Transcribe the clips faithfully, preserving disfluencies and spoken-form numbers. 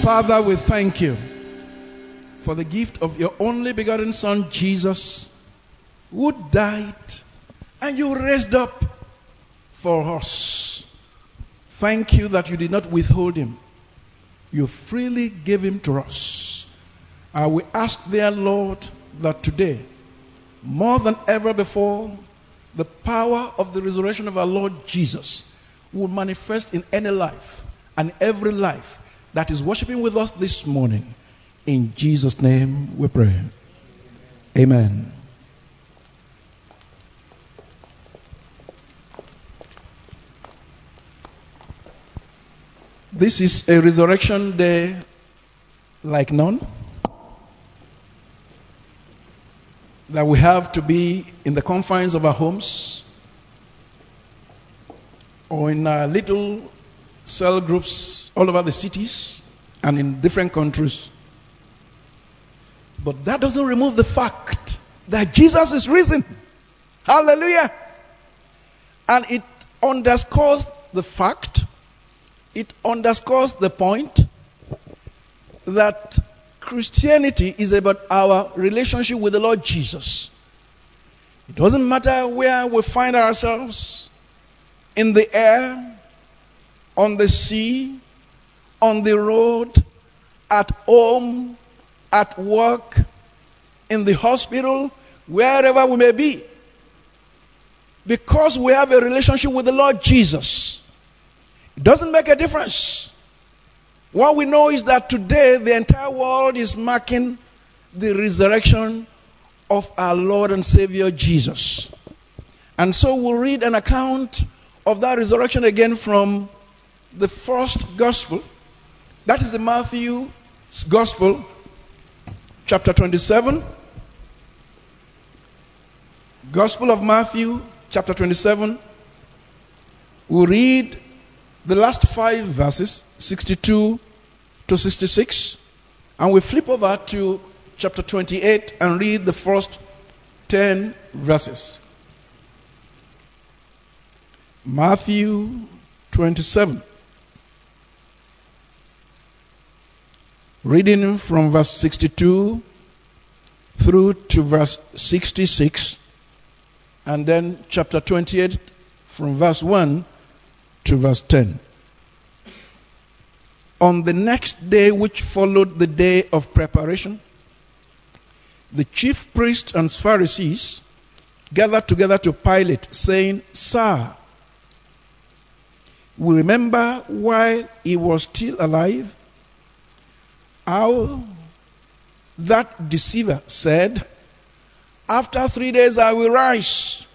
Father, we thank you for the gift of your only begotten Son, Jesus, who died and you raised up for us. Thank you that you did not withhold him. You freely gave him to us. Uh, we ask, dear Lord, that today, more than ever before, the power of the resurrection of our Lord Jesus will manifest in any life and every life that is worshiping with us this morning. In Jesus' name we pray. Amen. This is a resurrection day like none, that we have to be in the confines of our homes or in our little cell groups all over the cities and in different countries. But that doesn't remove the fact that Jesus is risen. Hallelujah. And it underscores the fact, it underscores the point that Christianity is about our relationship with the Lord Jesus. It doesn't matter where we find ourselves, in the air, on the sea, on the road, at home, at work, in the hospital, wherever we may be. Because we have a relationship with the Lord Jesus, it doesn't make a difference. What we know is that today the entire world is marking the resurrection of our Lord and Savior Jesus. And so we'll read an account of that resurrection again from the first gospel. That is the Matthew's gospel, chapter twenty-seven. Gospel of Matthew, chapter twenty-seven. We'll read the last five verses, sixty-two to sixty-six, and we flip over to chapter twenty-eight and read the first ten verses. Matthew twenty-seven. Reading from verse sixty-two through to verse sixty-six, and then chapter twenty-eight from verse one to verse ten. On the next day, which followed the day of preparation, the chief priests and Pharisees gathered together to Pilate, saying, "Sir, we remember while he was still alive, how that deceiver said, 'After three days I will rise.'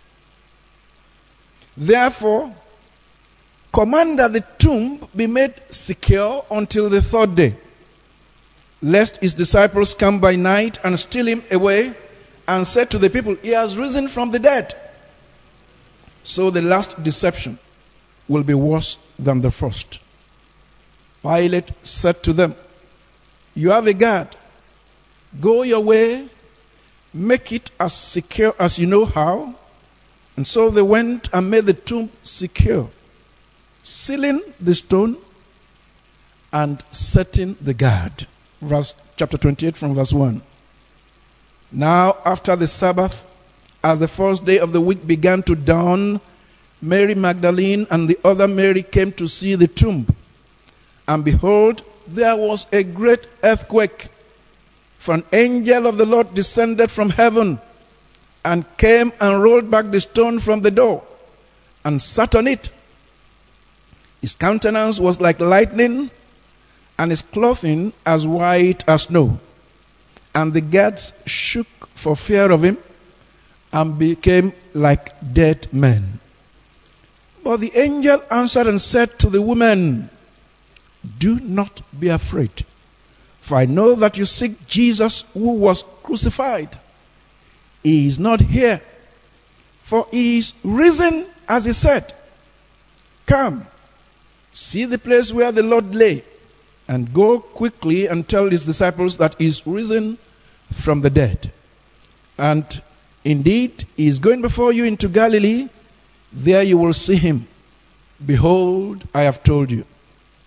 Therefore, command that the tomb be made secure until the third day, lest his disciples come by night and steal him away, and say to the people, 'He has risen from the dead.' So the last deception will be worse than the first." Pilate said to them, "You have a guard. Go your way, make it as secure as you know how." And so they went and made the tomb secure, sealing the stone and setting the guard. Verse chapter twenty-eight from verse one. Now after the Sabbath, as the first day of the week began to dawn, Mary Magdalene and the other Mary came to see the tomb. And behold, there was a great earthquake, for an angel of the Lord descended from heaven and came and rolled back the stone from the door and sat on it. His countenance was like lightning, and his clothing as white as snow. And the guards shook for fear of him and became like dead men. But the angel answered and said to the woman, "Do not be afraid, for I know that you seek Jesus who was crucified. He is not here, for he is risen as he said. Come, see the place where the Lord lay, and go quickly and tell his disciples that he is risen from the dead. And indeed, he is going before you into Galilee. There you will see him. Behold, I have told you."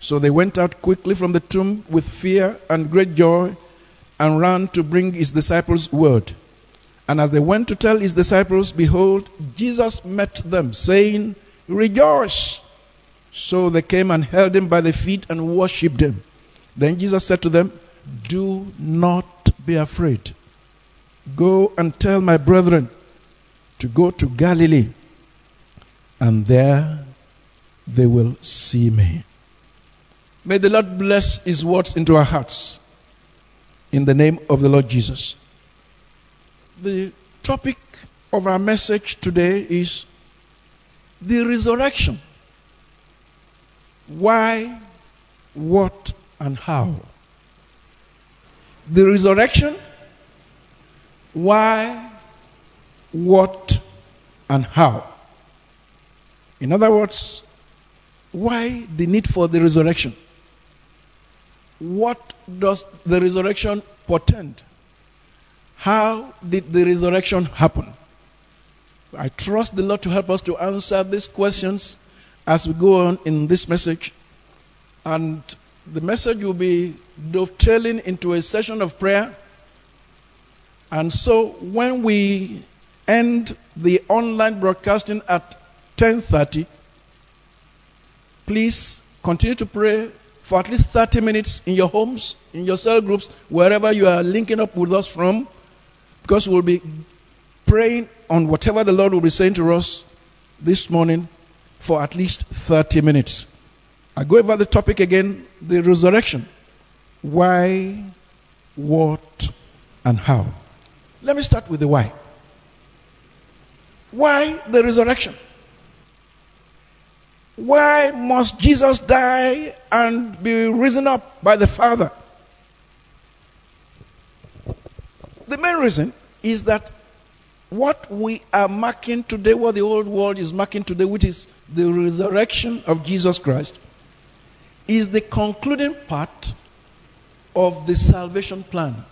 So they went out quickly from the tomb with fear and great joy and ran to bring his disciples word. And as they went to tell his disciples, behold, Jesus met them, saying, Rejoice! So they came and held him by the feet and worshipped him. Then Jesus said to them, Do not be afraid. Go and tell my brethren to go to Galilee, and there they will see me. May the Lord bless his words into our hearts. In the name of the Lord Jesus. The topic of our message today is the resurrection. Why, what, and how? The resurrection. Why, what, and how? In other words, why the need for the resurrection? What does the resurrection portend? How did the resurrection happen? I trust the Lord to help us to answer these questions as we go on in this message. And the message will be dovetailing into a session of prayer. And so when we end the online broadcasting at ten thirty, please continue to pray for at least thirty minutes in your homes, in your cell groups, wherever you are linking up with us from, because we'll be praying on whatever the Lord will be saying to us this morning for at least thirty minutes. I go over the topic again, the resurrection. Why, what, and how? Let me start with the why. Why the resurrection? Why must Jesus die and be risen up by the Father? The main reason is that what we are marking today, what the old world is marking today, which is the resurrection of Jesus Christ, is the concluding part of the salvation plan.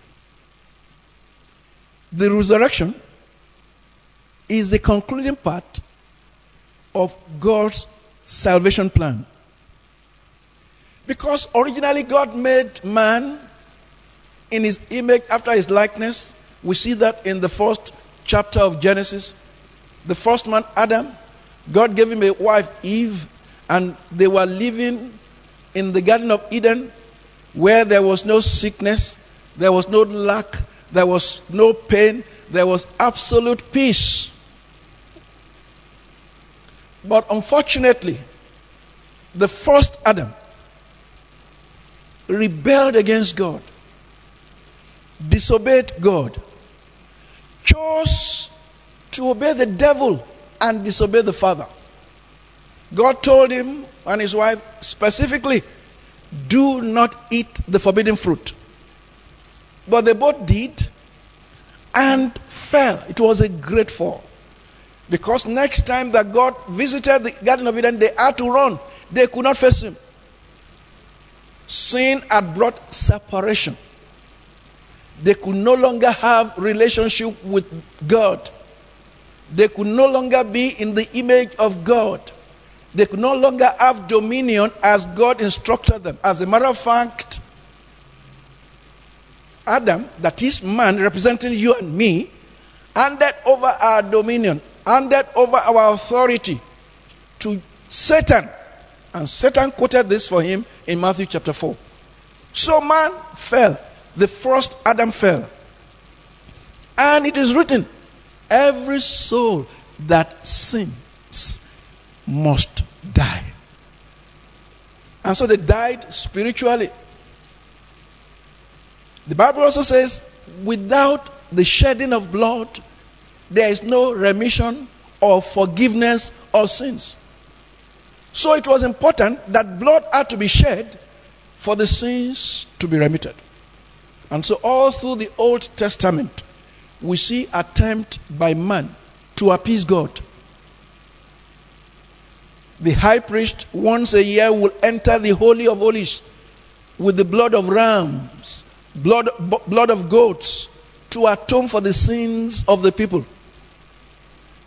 The resurrection is the concluding part of God's salvation plan. Because originally God made man in his image, after his likeness. We see that in the first chapter of Genesis. The first man, Adam, God gave him a wife, Eve, and they were living in the Garden of Eden where there was no sickness, there was no lack, there was no pain, there was absolute peace. But unfortunately, the first Adam rebelled against God, disobeyed God, chose to obey the devil and disobey the Father. God told him and his wife specifically, do not eat the forbidden fruit. But they both did and fell. It was a great fall. Because next time that God visited the Garden of Eden, they had to run. They could not face him. Sin had brought separation. They could no longer have relationship with God. They could no longer be in the image of God. They could no longer have dominion as God instructed them. As a matter of fact, Adam, that is man representing you and me, handed over our dominion, handed over our authority to Satan. And Satan quoted this for him in Matthew chapter four. So man fell. The first Adam fell. And it is written, every soul that sins must die. And so they died spiritually. The Bible also says, without the shedding of blood, there is no remission or forgiveness of sins. So it was important that blood had to be shed for the sins to be remitted. And so all through the Old Testament, we see attempt by man to appease God. The high priest once a year will enter the Holy of Holies with the blood of rams, blood, blood of goats, to atone for the sins of the people.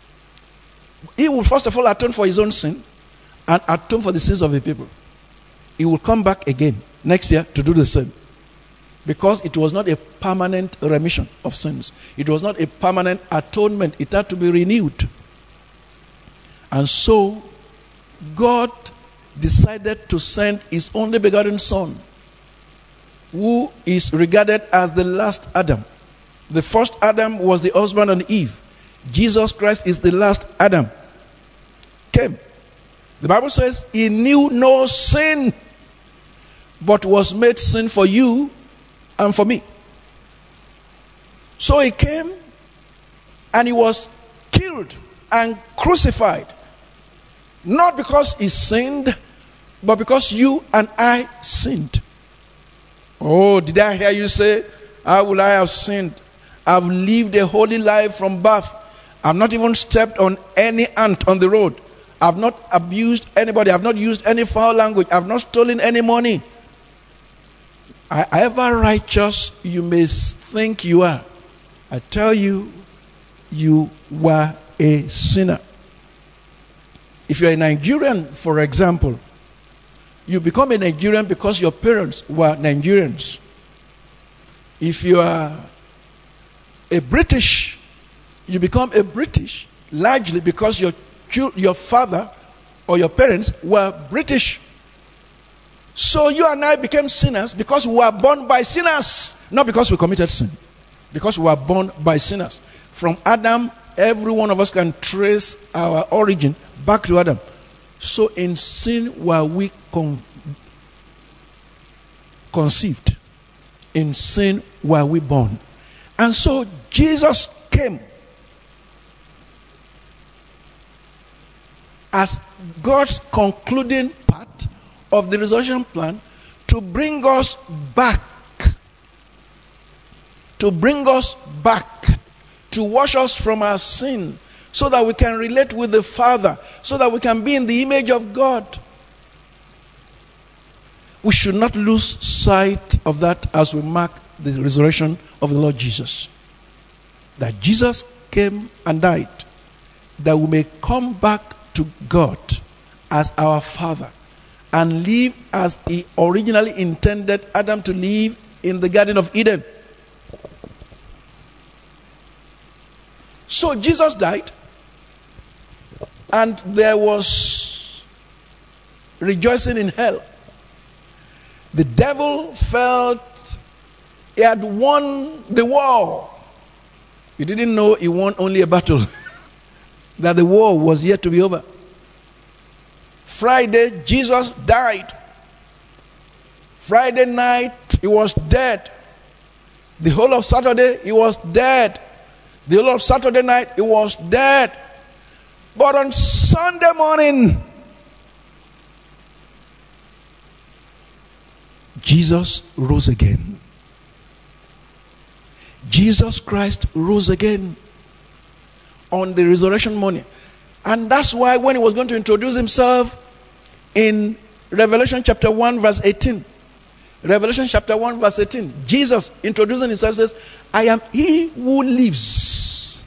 He will first of all atone for his own sin and atone for the sins of the people. he will come back again next year to do the same. Because it was not a permanent remission of sins. It was not a permanent atonement. It had to be renewed. And so, God decided to send his only begotten Son, who is regarded as the last Adam. The first Adam was the husband and Eve. Jesus Christ is the last Adam. Came. The Bible says he knew no sin, but was made sin for you and for me. So he came and he was killed and crucified. Not because he sinned, but because you and I sinned. Oh, did I hear you say, how will I have sinned? I've lived a holy life from birth. I've not even stepped on any ant on the road. I've not abused anybody. I've not used any foul language. I've not stolen any money. However righteous you may think you are, I tell you, you were a sinner. If you're a Nigerian, for example, you become a Nigerian because your parents were Nigerians. If you are a British, you become a British largely because your your father or your parents were British. So you and I became sinners because we were born by sinners, not because we committed sin. Because we were born by sinners. From Adam, every one of us can trace our origin back to Adam. So in sin were we con- conceived. In sin were we born. And so Jesus came as God's concluding part of the resurrection plan to bring us back. To bring us back. To wash us from our sin. So that we can relate with the Father. So that we can be in the image of God. We should not lose sight of that as we mark the resurrection of the Lord Jesus. That Jesus came and died. That we may come back to God as our Father. And live as he originally intended Adam to live in the Garden of Eden. So Jesus died. And there was rejoicing in hell. The devil felt he had won the war. He didn't know he won only a battle. That the war was yet to be over. Friday, Jesus died. Friday night, he was dead. The whole of Saturday, he was dead. The whole of Saturday night, he was dead. But on Sunday morning, Jesus rose again. Jesus Christ rose again on the resurrection morning. And that's why when he was going to introduce himself in Revelation chapter one verse eighteen, Revelation chapter one verse eighteen, Jesus introducing himself says, I am he who lives,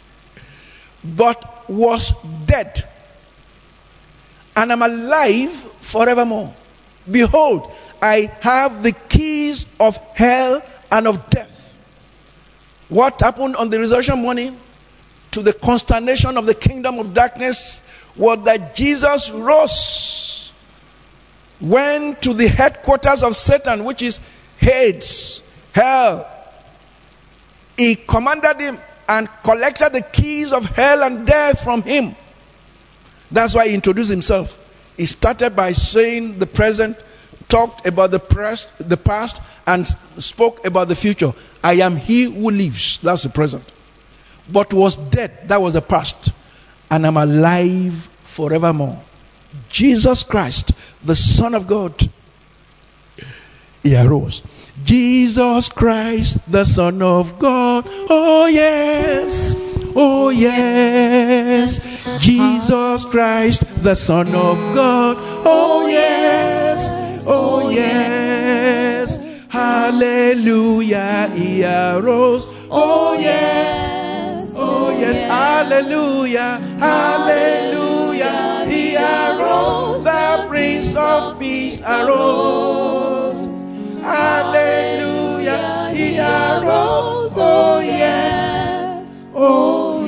but was dead, and am alive forevermore. Behold, I have the keys of hell and of death. What happened on the resurrection morning to the consternation of the kingdom of darkness was that Jesus rose, went to the headquarters of Satan, which is Hades, hell. He commanded him and collected the keys of hell and death from him. That's why he introduced himself. He started by saying the present, talked about the past, the past, and spoke about the future. I am he who lives. That's the present. But was dead. That was the past. And I'm alive forevermore. Jesus Christ, the Son of God, he arose. Jesus Christ, the Son of God. Oh yes. Oh yes. Jesus Christ, the Son of God. Oh yes. Oh yes. Hallelujah. He arose. Oh yes. Oh yes. Hallelujah. Hallelujah. He arose. The Prince of Peace. Jesus arose. Hallelujah, he arose. Oh yes, oh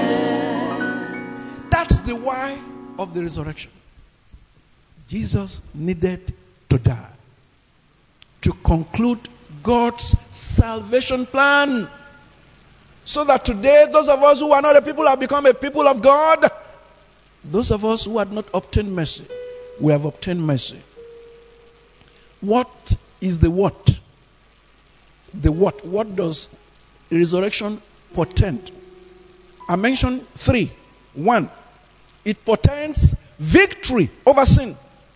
yes. That's the why of the resurrection. Jesus needed to die to conclude God's salvation plan. So that today, those of us who are not a people have become a people of God. Those of us who had not obtained mercy, we have obtained mercy. What is the what? The what? What does resurrection portend? I mentioned three. One, it portends victory over sin.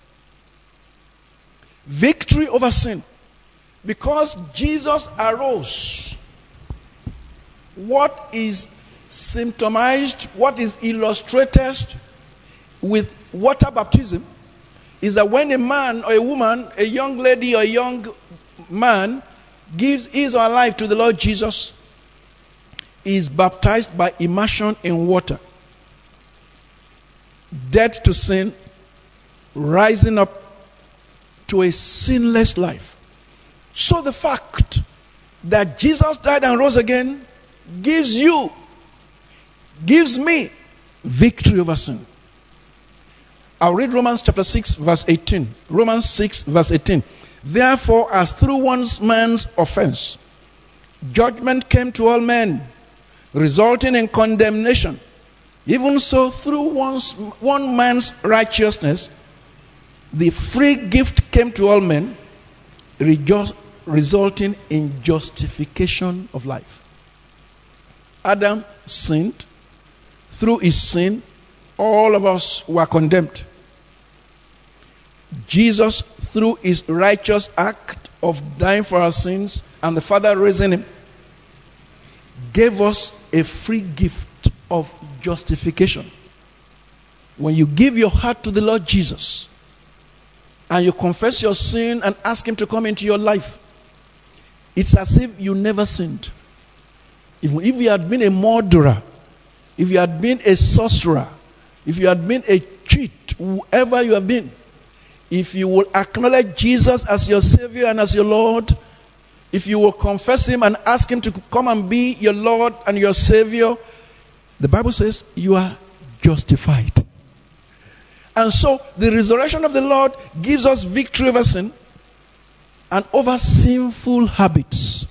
Victory over sin. Because Jesus arose, what is symptomized, what is illustrated with water baptism is that when a man or a woman, a young lady or a young man gives his or her life to the Lord Jesus, is baptized by immersion in water. Dead to sin, rising up to a sinless life. So the fact that Jesus died and rose again gives you, gives me victory over sin. I'll read Romans chapter six verse eighteen. Romans six verse eighteen. Therefore, as through one man's offense, judgment came to all men, resulting in condemnation, even so through one's, one man's righteousness, the free gift came to all men, rejo- resulting in justification of life. Adam sinned. Through his sin, all of us were condemned. Jesus, through his righteous act of dying for our sins and the Father raising him, gave us a free gift of justification. When you give your heart to the Lord Jesus and you confess your sin and ask him to come into your life, it's as if you never sinned. If, if you had been a murderer, if you had been a sorcerer, if you had been a cheat, whoever you have been, if you will acknowledge Jesus as your Savior and as your Lord, if you will confess him and ask him to come and be your Lord and your Savior, the Bible says you are justified. And so the resurrection of the Lord gives us victory over sin and over sinful habits.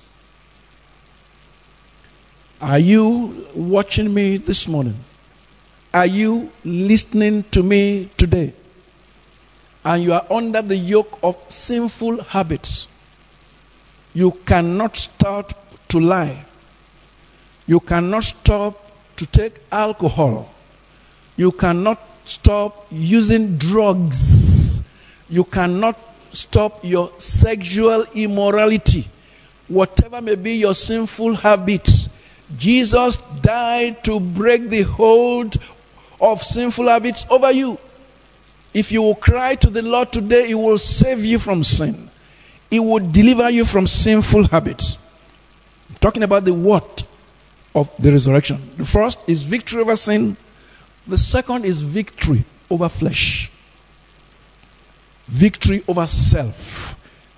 Are you watching me this morning? Are you listening to me today? And you are under the yoke of sinful habits. You cannot start to lie. You cannot stop to take alcohol. You cannot stop using drugs. You cannot stop your sexual immorality. Whatever may be your sinful habits, Jesus died to break the hold of sinful habits over you. If you will cry to the Lord today, he will save you from sin. He will deliver you from sinful habits. I'm talking about the what of the resurrection. The first is victory over sin. The second is victory over flesh. Victory over self.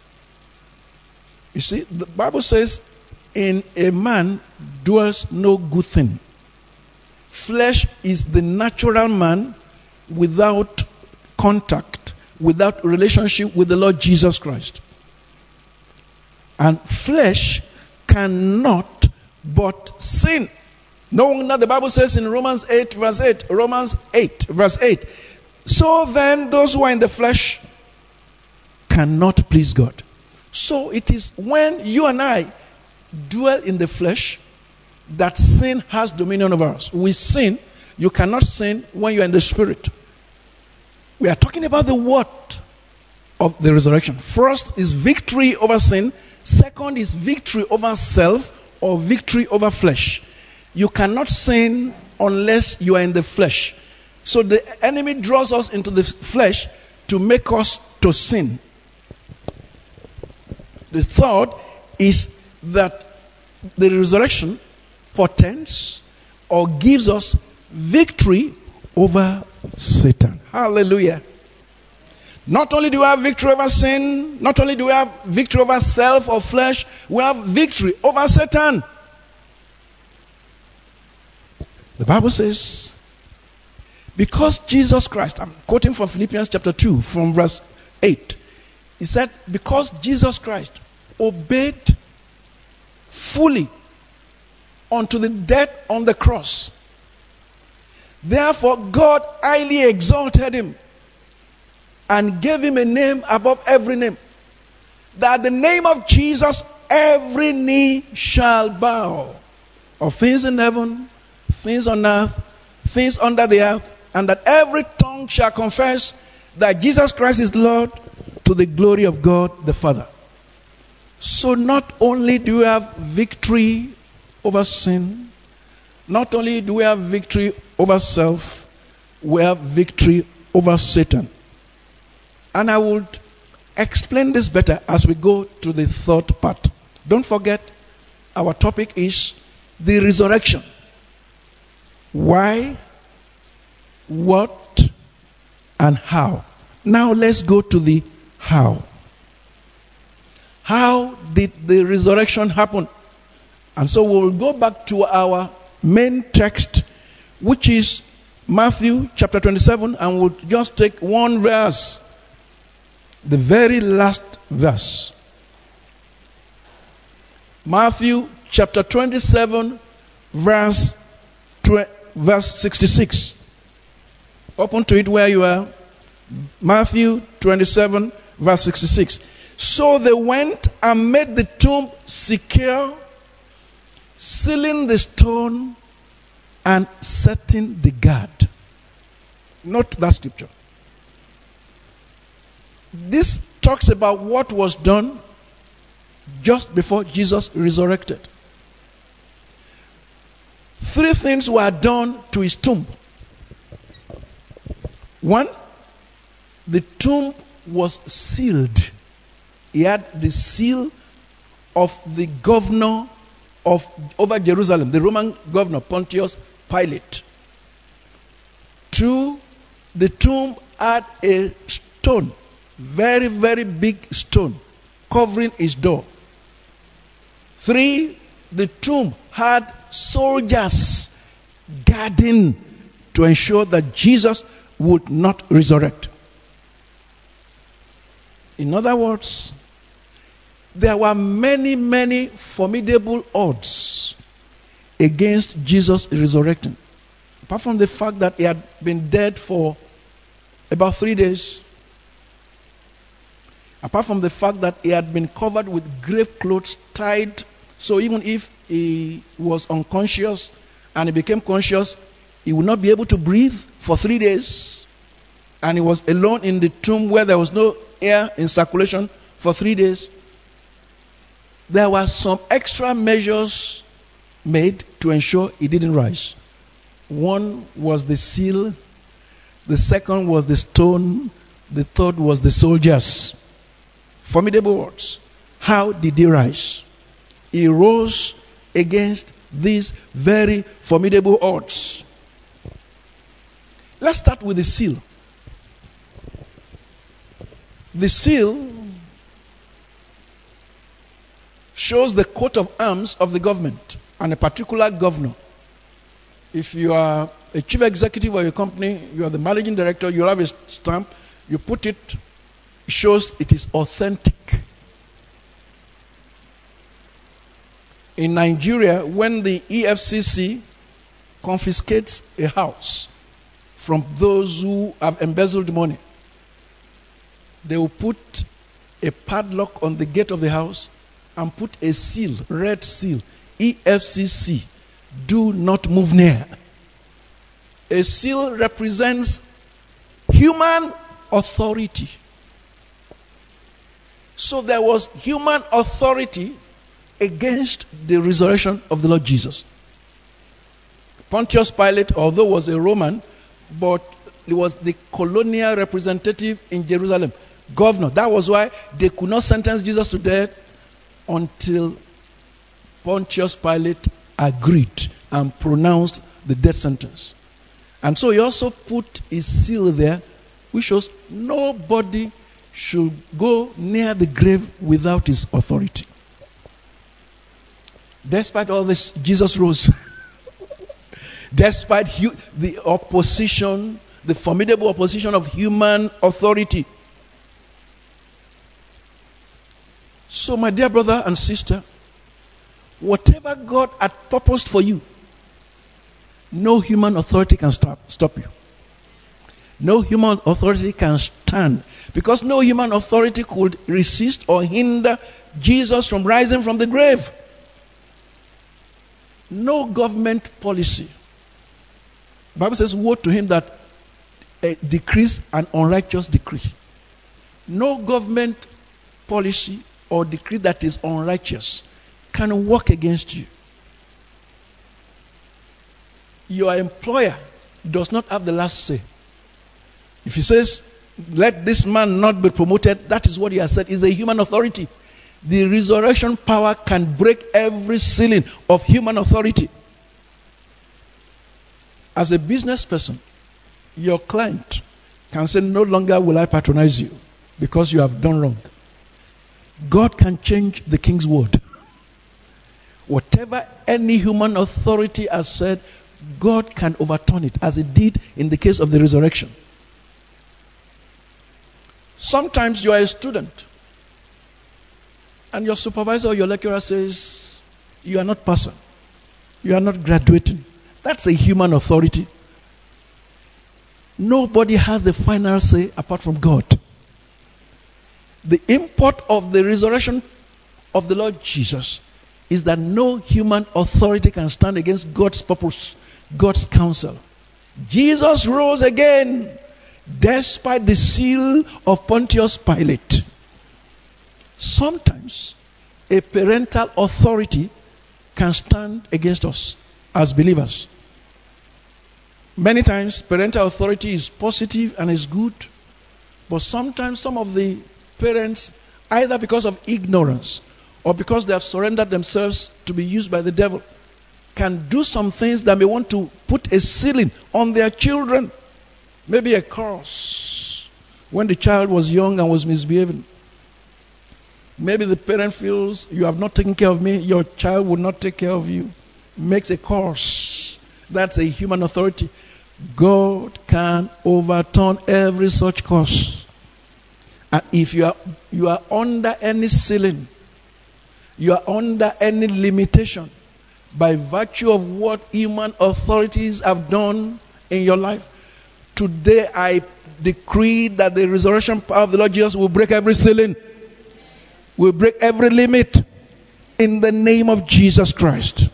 You see, the Bible says, in a man dwells no good thing. Flesh is the natural man without contact, without relationship with the Lord Jesus Christ. And flesh cannot but sin. No wonder the Bible says in Romans eight verse eight, Romans eight verse eight, so then those who are in the flesh cannot please God. So it is when you and I dwell in the flesh that sin has dominion over us. We sin. You cannot sin when you are in the spirit. We are talking about the what of the resurrection. First is victory over sin. Second is victory over self or victory over flesh. You cannot sin unless you are in the flesh. So the enemy draws us into the flesh to make us to sin. The third is that the resurrection portends or gives us victory over Satan. Hallelujah. Not only do we have victory over sin, not only do we have victory over self or flesh, we have victory over Satan. The Bible says, because Jesus Christ, I'm quoting from Philippians chapter two, from verse eight. He said, because Jesus Christ obeyed fully unto the death on the cross, therefore God highly exalted him and gave him a name above every name, that the name of Jesus every knee shall bow, of things in heaven, things on earth, things under the earth, and that every tongue shall confess that Jesus Christ is Lord, to the glory of God the Father. So not only do we have victory over sin, not only do we have victory over self, we have victory over Satan. And I would explain this better as we go to the third part. Don't forget, our topic is the resurrection. Why, what, and how. Now let's go to the how. How did the resurrection happen? And so we'll go back to our main text, which is Matthew chapter twenty-seven, and we'll just take one verse, the very last verse. Matthew chapter twenty-seven, verse tw- verse sixty-six. Open to it where you are. Matthew twenty-seven, verse sixty-six. So they went and made the tomb secure, sealing the stone and setting the guard. Note that scripture. This talks about what was done just before Jesus resurrected. Three things were done to his tomb. One, the tomb was sealed. He had the seal of the governor of over Jerusalem, the Roman governor Pontius Pilate. Two, the tomb had a stone, very, very big stone, covering its door. Three, the tomb had soldiers guarding to ensure that Jesus would not resurrect. In other words, there were many, many formidable odds against Jesus resurrecting. Apart from the fact that he had been dead for about three days, apart from the fact that he had been covered with grave clothes tied, so even if he was unconscious and he became conscious, he would not be able to breathe for three days. And he was alone in the tomb where there was no air in circulation for three days. There were some extra measures made to ensure he didn't rise. One was the seal, the second was the stone, the third was the soldiers. Formidable odds. How did he rise? He rose against these very formidable odds. Let's start with the seal. The seal shows the coat of arms of the government and a particular governor. If you are a chief executive of a company, you are the managing director, you have a stamp, you put it, it shows it is authentic. In Nigeria, when the E F C C confiscates a house from those who have embezzled money, they will put a padlock on the gate of the house and put a seal, red seal, E F C C, do not move near. A seal represents human authority. So there was human authority against the resurrection of the Lord Jesus. Pontius Pilate, although was a Roman, but he was the colonial representative in Jerusalem, governor. That was why they could not sentence Jesus to death until Pontius Pilate agreed and pronounced the death sentence. And so he also put his seal there, which shows nobody should go near the grave without his authority. Despite all this, Jesus rose. Despite hu- the opposition, the formidable opposition of human authority. So, my dear brother and sister, whatever God had purposed for you, no human authority can stop, stop you. No human authority can stand, because no human authority could resist or hinder Jesus from rising from the grave. No government policy. The Bible says, woe to him that uh, decrees an unrighteous decree. No government policy or decree that is unrighteous can work against you. Your employer does not have the last say. If he says, let this man not be promoted, that is what he has said. Is a human authority. The resurrection power can break every ceiling of human authority. As a business person, your client can say, no longer will I patronize you because you have done wrong. God can change the king's word. Whatever any human authority has said, God can overturn it, as it did in the case of the resurrection. Sometimes you are a student and your supervisor or your lecturer says, you are not passing, you are not graduating. That's a human authority. Nobody has the final say apart from God. The import of the resurrection of the Lord Jesus is that no human authority can stand against God's purpose, God's counsel. Jesus rose again despite the seal of Pontius Pilate. Sometimes a parental authority can stand against us as believers. Many times parental authority is positive and is good, but sometimes some of the parents, either because of ignorance or because they have surrendered themselves to be used by the devil, can do some things that may want to put a ceiling on their children. Maybe a curse when the child was young and was misbehaving. Maybe the parent feels, you have not taken care of me, your child will not take care of you. Makes a curse. That's a human authority. God can overturn every such curse. And if you are you are under any ceiling, you are under any limitation by virtue of what human authorities have done in your life, today I decree that the resurrection power of the Lord Jesus will break every ceiling, will break every limit in the name of Jesus Christ.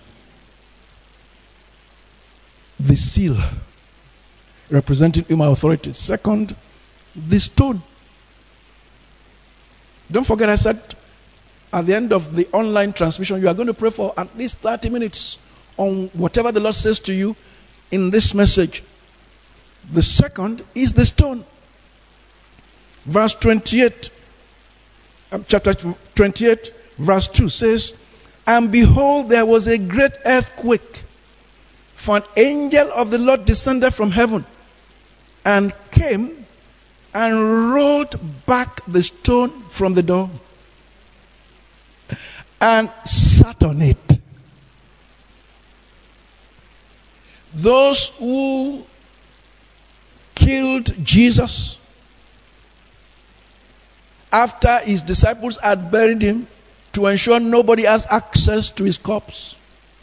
The seal, representing human authority. Second, the stone. Don't forget, I said at the end of the online transmission, you are going to pray for at least thirty minutes on whatever the Lord says to you in this message. The second is the stone. Verse twenty-eight, chapter twenty-eight, verse two says, and behold, there was a great earthquake, for an angel of the Lord descended from heaven and came and rolled back the stone from the door and sat on it. Those who killed Jesus after his disciples had buried him to ensure nobody has access to his corpse,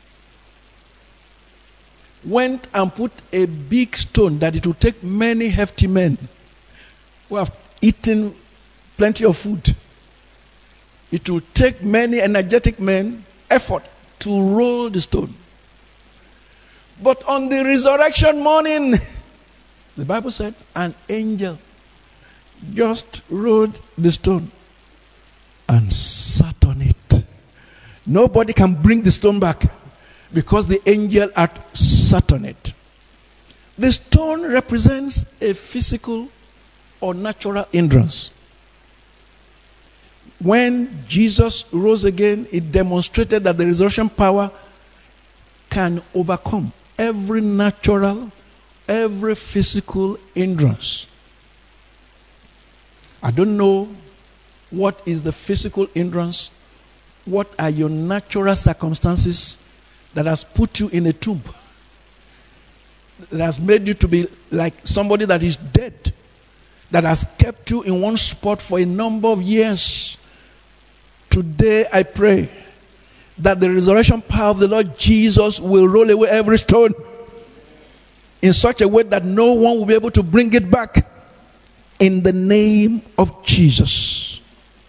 went and put a big stone that it would take many hefty men who have eaten plenty of food. It will take many energetic men effort to roll the stone. But on the resurrection morning, the Bible said an angel just rolled the stone and sat on it. Nobody can bring the stone back because the angel had sat on it. The stone represents a physical or natural hindrance. When Jesus rose again, it demonstrated that the resurrection power can overcome every natural, every physical hindrance. I don't know what is the physical hindrance. What are your natural circumstances that has put you in a tomb? That has made you to be like somebody that is dead. That has kept you in one spot for a number of years. Today I pray that the resurrection power of the Lord Jesus will roll away every stone in such a way that no one will be able to bring it back, in the name of Jesus.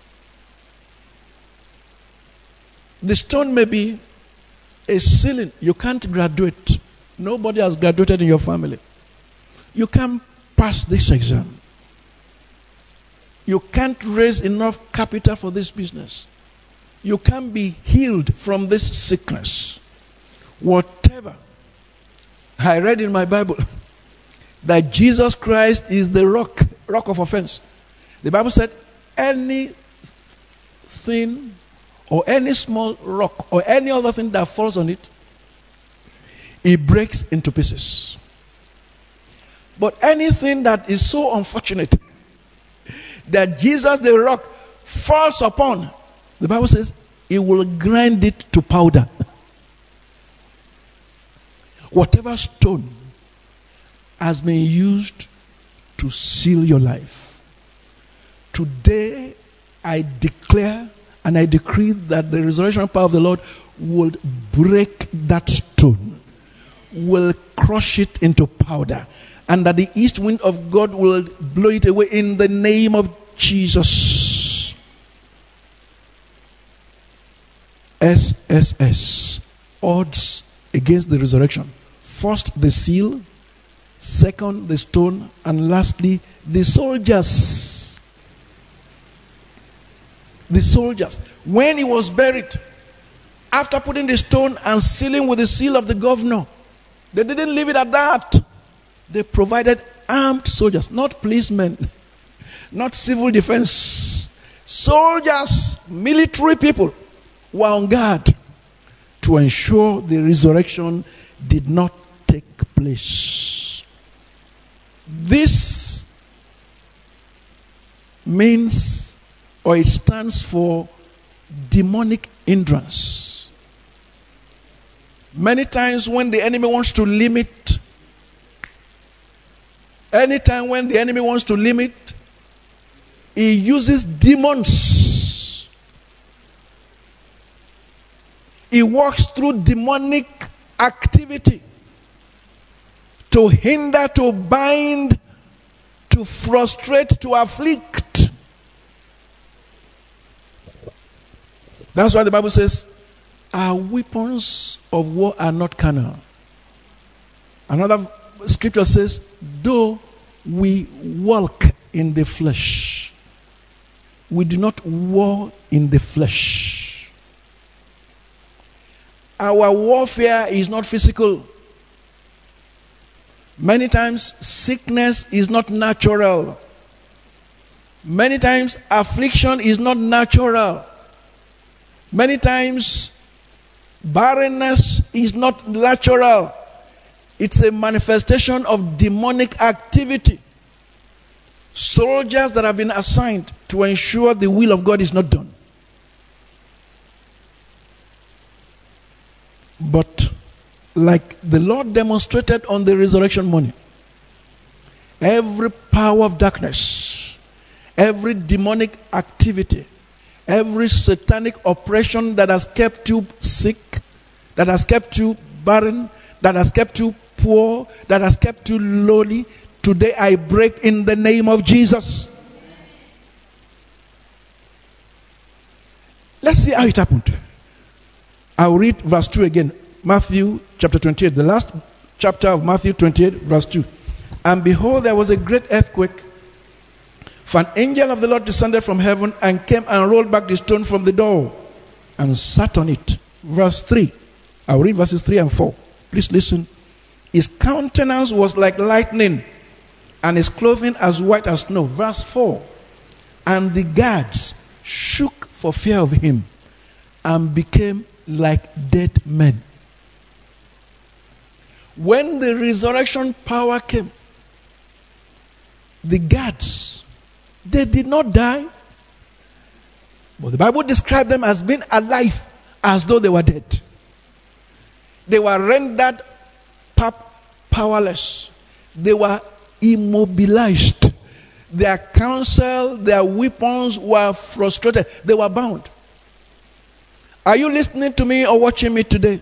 The stone may be a ceiling. You can't graduate. Nobody has graduated in your family. You can't pass this exam. You can't raise enough capital for this business. You can't be healed from this sickness. Whatever. I read in my Bible that Jesus Christ is the rock, rock of offense. The Bible said anything or any small rock or any other thing that falls on it, it breaks into pieces. But anything that is so unfortunate that Jesus the rock falls upon, the Bible says it will grind it to powder. Whatever stone has been used to seal your life, today I declare and I decree that the resurrection power of the Lord will break that stone, will crush it into powder, and that the east wind of God will blow it away in the name of Jesus. S S S, odds against the resurrection. First, the seal. Second, the stone. And lastly, the soldiers. The soldiers. When he was buried, after putting the stone and sealing with the seal of the governor, they didn't leave it at that. They provided armed soldiers, not policemen, not civil defense. Soldiers, military people were on guard to ensure the resurrection did not take place. This means, or it stands for, demonic hindrance. Many times when the enemy wants to limit, anytime when the enemy wants to limit, he uses demons. He works through demonic activity to hinder, to bind, to frustrate, to afflict. That's why the Bible says, our weapons of war are not carnal. Another scripture says, though we walk in the flesh, we do not war in the flesh. Our warfare is not physical. Many times, sickness is not natural. Many times, affliction is not natural. Many times, barrenness is not natural. It's a manifestation of demonic activity. Soldiers that have been assigned to ensure the will of God is not done. But like the Lord demonstrated on the resurrection morning, every power of darkness, every demonic activity, every satanic oppression that has kept you sick, that has kept you barren, that has kept you poor, that has kept you lowly, today I break in the name of Jesus. Let's see how it happened. I'll read verse two again. Matthew chapter twenty-eight, the last chapter of Matthew twenty-eight, verse two. And behold, there was a great earthquake, for an angel of the Lord descended from heaven and came and rolled back the stone from the door and sat on it. Verse three. I'll read verses three and four. Please listen. His countenance was like lightning, and his clothing as white as snow. Verse four. And the guards shook for fear of him and became like dead men. When the resurrection power came, the guards They did not die. But the Bible described them as being alive, as though they were dead. They were rendered powerless. They were immobilized. Their counsel, their weapons were frustrated. They were bound. Are you listening to me or watching me today?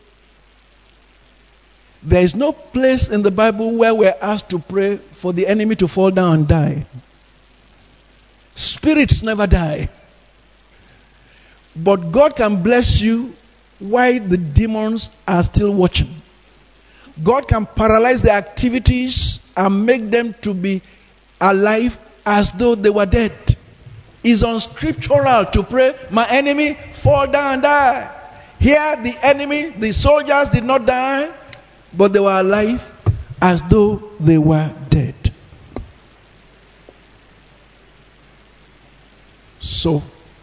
There is no place in the Bible where we're asked to pray for the enemy to fall down and die. Spirits never die. But God can bless you while the demons are still watching. God can paralyze their activities and make them to be alive as though they were dead. It's unscriptural to pray, my enemy, fall down and die. Here, the enemy, the soldiers did not die, but they were alive as though they were dead. So,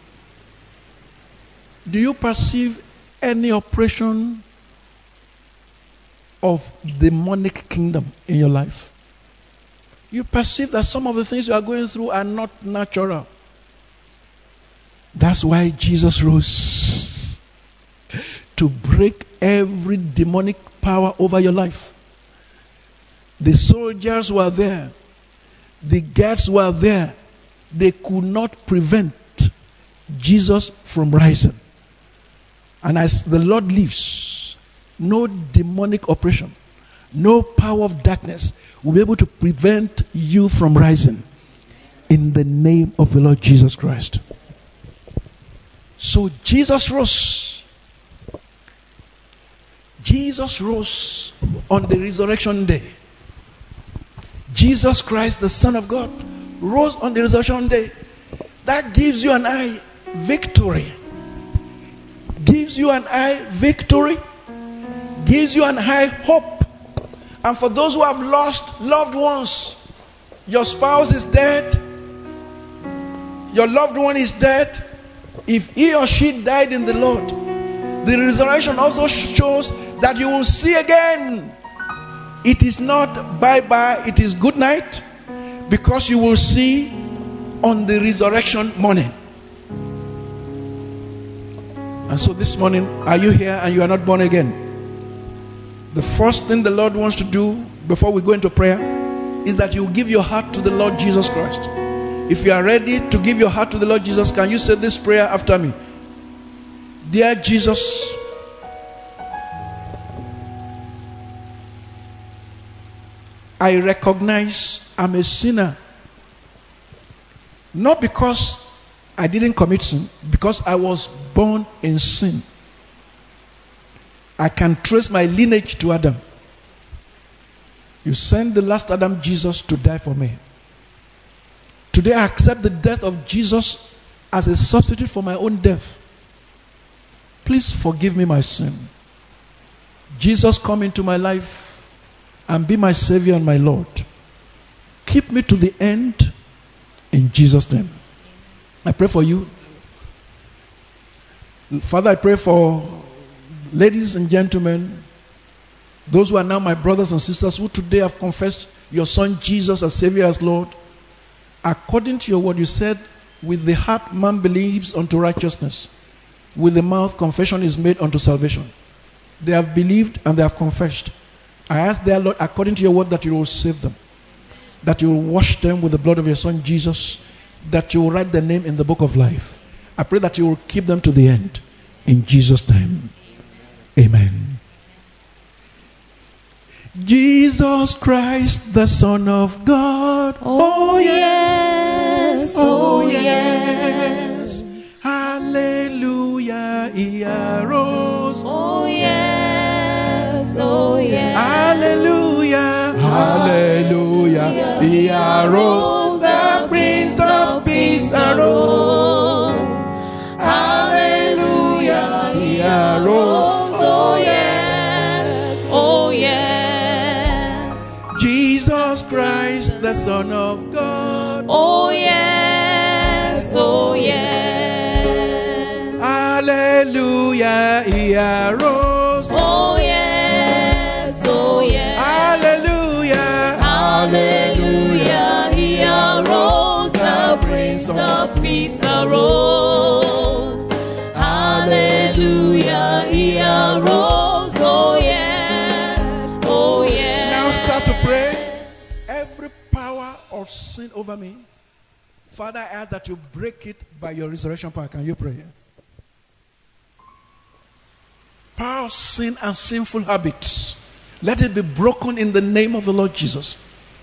do you perceive any operation of demonic kingdom in your life? You perceive that some of the things you are going through are not natural. That's why Jesus rose to break every demonic power over your life. The soldiers were there. The guards were there. They could not prevent Jesus from rising. And as the Lord lives, no demonic operation, no power of darkness will be able to prevent you from rising. In the name of the Lord Jesus Christ. So Jesus rose. Jesus rose on the resurrection day. Jesus Christ, the Son of God, rose on the resurrection day. That gives you and I victory. Gives you and I victory. Gives you and I hope. And for those who have lost loved ones, your spouse is dead, your loved one is dead. If he or she died in the Lord, the resurrection also shows that you will see again. It is not bye-bye, it is good night, because you will see on the resurrection morning. And so this morning, are you here and you are not born again? The first thing the Lord wants to do before we go into prayer is that you give your heart to the Lord Jesus Christ. If you are ready to give your heart to the Lord Jesus, can you say this prayer after me? Dear Jesus, I recognize I'm a sinner. Not because I didn't commit sin, because I was born in sin. I can trace my lineage to Adam. You sent the last Adam, Jesus, to die for me. Today I accept the death of Jesus as a substitute for my own death. Please forgive me my sin. Jesus, come into my life and be my Savior and my Lord. Keep me to the end in Jesus' name. I pray for you. Father, I pray for ladies and gentlemen, those who are now my brothers and sisters who today have confessed your Son Jesus as Savior, as Lord. According to your word, you said, with the heart man believes unto righteousness. With the mouth confession is made unto salvation. They have believed and they have confessed. I ask their Lord, according to your word, that you will save them. That you will wash them with the blood of your Son Jesus. That you will write their name in the book of life. I pray that you will keep them to the end. In Jesus' name. Amen. Jesus Christ, the Son of God. Oh yes, oh yes. Hallelujah, he arose. Oh yes, oh yes. Hallelujah, hallelujah, he arose. The Prince of Peace arose. Hallelujah, he arose. Oh yes, oh yes. Jesus Christ, the Son of God. Oh yes, oh yes. Hallelujah, he arose. Oh yes, oh yes. Hallelujah, hallelujah, he arose. The arose. Hallelujah, he arose. Oh yes, oh yes. Now start to pray. Every power of sin over me, Father, I ask that you break it by your resurrection power. Can you pray? Power of sin and sinful habits, let it be broken in the name of the Lord Jesus.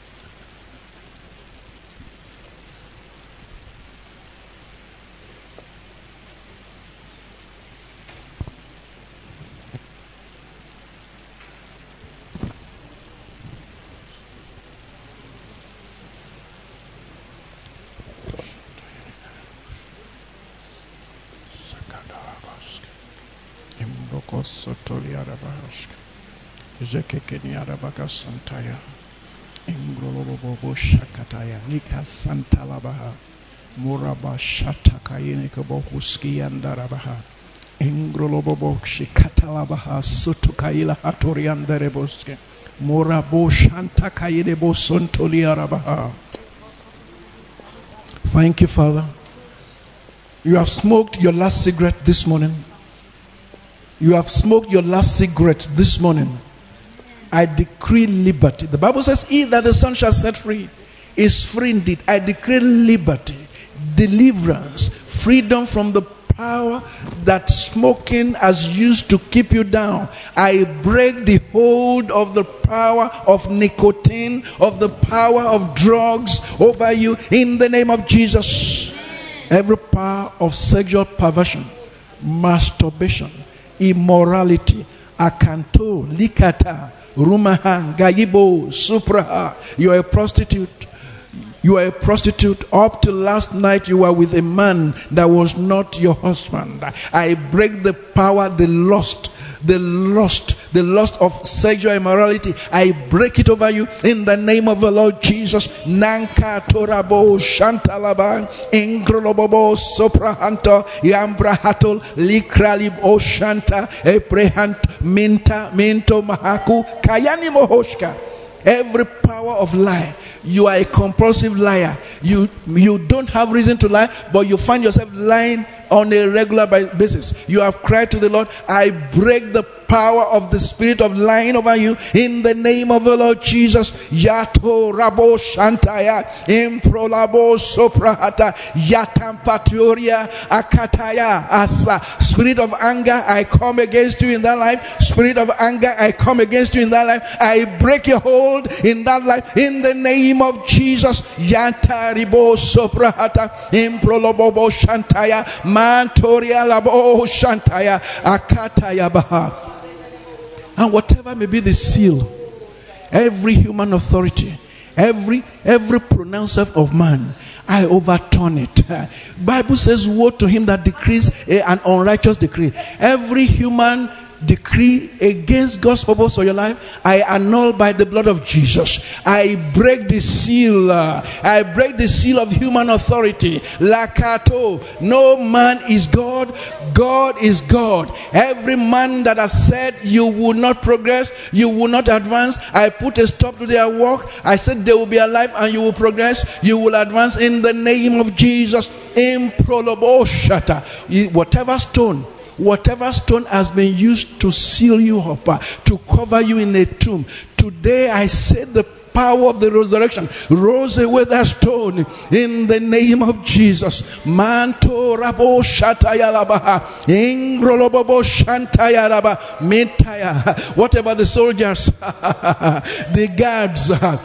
Santaya Ingrolobo Shakataya Nika Santalabaha Muraba Shatakayene Kabohuski and Darabaha Ingrolobo Shikatalabaha Sutukaila Hatorian Dereboske Murabo Shantakayene Bosontoliarabaha. Thank you, Father. You have smoked your last cigarette this morning. You have smoked your last cigarette this morning. I decree liberty. The Bible says, he that the Son shall set free is free indeed. I decree liberty, deliverance, freedom from the power that smoking has used to keep you down. I break the hold of the power of nicotine, of the power of drugs over you in the name of Jesus. Every power of sexual perversion, masturbation, immorality, akanto, likata, rumahan, gayibo, supraha. You are a prostitute. You are a prostitute. Up to last night, you were with a man that was not your husband. I break the power, the lust, the lust, the lust of sexual immorality. I break it over you in the name of the Lord Jesus. Nanka torabo shantalaba ingrolobobo soprahanto yambrahatol likralib oshanta eprehant minta minto mahaku kayani mohoshka. Every power of lie, you are a compulsive liar. You you don't have reason to lie, but you find yourself lying on a regular basis. You have cried to the Lord. I break the power of the spirit of lying over you in the name of the Lord Jesus. Yato rabo shantaya improlabo soprahata yatampatoria akataya asa. Spirit of anger, I come against you in that life. Spirit of anger, I come against you in that life. I break your hold in that life in the name of Jesus. Yataribo soprahata improlobo shantaya mantoria labo shantaya akataya baha. And whatever may be the seal, every human authority, every every pronouncer of man, I overturn it. Bible says, woe to him that decrees a, an unrighteous decree. Every human decree against God's purpose for your life, I annul by the blood of Jesus. I break the seal. Uh, I break the seal of human authority. Lakato. No man is God. God is God. Every man that has said you will not progress, you will not advance, I put a stop to their work. I said they will be alive and you will progress. You will advance in the name of Jesus. Improlobo shata. Whatever stone Whatever stone has been used to seal you up, uh, to cover you in a tomb, today I say the power of the resurrection rose away that stone in the name of Jesus. Manto rabo shataya labaha ingrolobobo shantaya raba mitaya. What about the soldiers, the guards,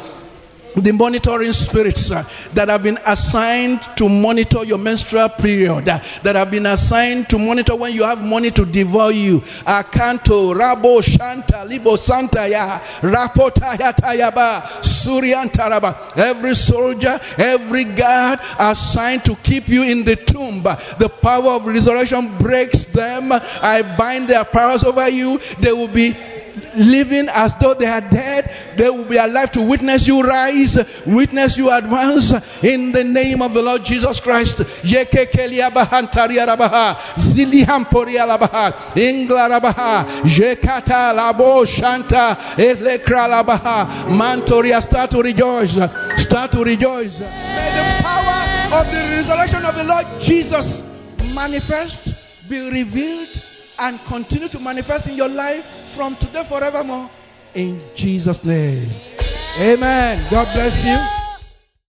the monitoring spirits uh, that have been assigned to monitor your menstrual period, uh, that have been assigned to monitor when you have money to devour you? Akanto, Rabo, Shanta, Libo, Santa, Ya, Rapota, Yatayaba, Suryantaraba. Every soldier, every guard assigned to keep you in the tomb, the power of resurrection breaks them. I bind their powers over you. They will be living as though they are dead. They will be alive to witness you rise, witness you advance in the name of the Lord Jesus Christ. Yekekelia bahantaria rabaha, zilihamporia labaha, ingla rabaha, jekata labo shanta, elekra labaha, mantoria. Start to rejoice, start to rejoice. May the power of the resurrection of the Lord Jesus manifest, be revealed, and continue to manifest in your life from today forevermore. In Jesus' name. Amen. God bless you.